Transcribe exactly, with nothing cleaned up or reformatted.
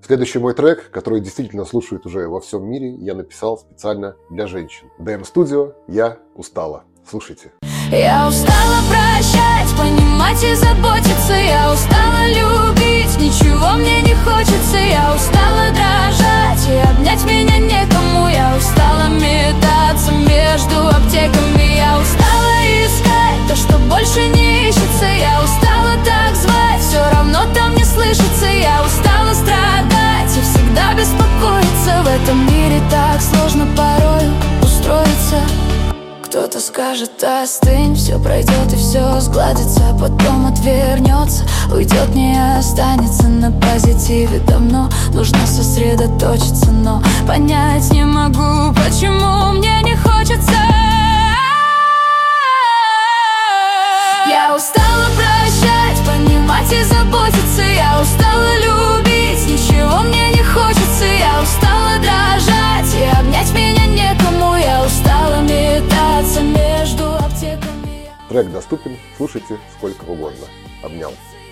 Следующий мой трек, который действительно слушают уже во всем мире, я написал специально для женщин. ди эм Studio «Я устала». Слушайте. Я устала прощать, понимать и заботиться. Я устала любить, ничего мне не хочется. Я устала дрожать и обнять меня некому. Я устала метаться между аптеками. Я устала искать то, что больше не ищется. Я устала так звать, все равно там не слышится. Я устала страдать и всегда беспокоиться. В этом мире так сложно порою устроиться. Кто-то скажет: остынь, все пройдет и все сгладится. Потом отвернется, уйдет, не останется. На позитиве давно нужно сосредоточиться. Но понять не могу, почему мне не хочется. Я устала прощать, понимать и заботиться. Я устала любить, ничего мне не хочется. Я устала дрожать и обнять меня некому. Я устала метаться между аптеками. Трек доступен, слушайте сколько угодно. Обнял.